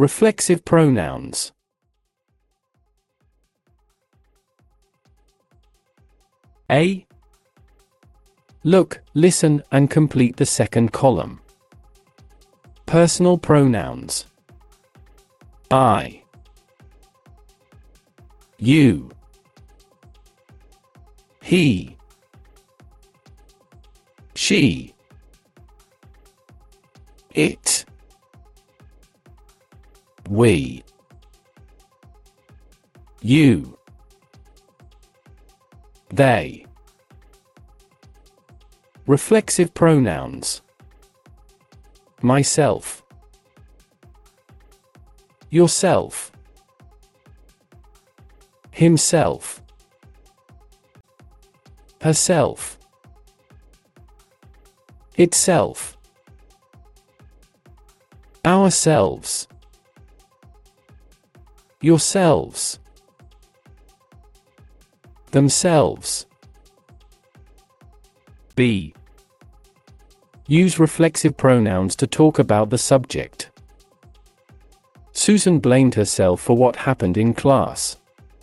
Reflexive pronouns. A. Look, listen, and complete the second column. Personal pronouns. I. You. He. She. It. We. You. They. Reflexive pronouns. Myself. Yourself. Himself. Herself. Itself. Ourselves. Yourselves. Themselves. B. Use reflexive pronouns to talk about the subject. Susan blamed herself for what happened in class.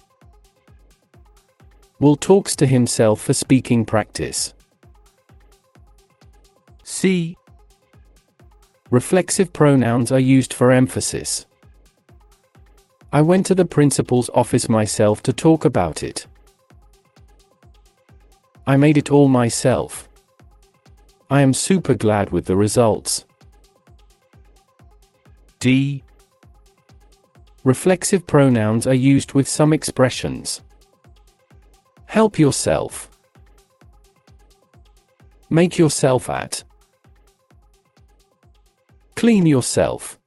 Will talks to himself for speaking practice. C. Reflexive pronouns are used for emphasis. I went to the principal's office myself to talk about it. I made it all myself. I am super glad with the results. D. Reflexive pronouns are used with some expressions. Help yourself. Make yourself at. Clean yourself.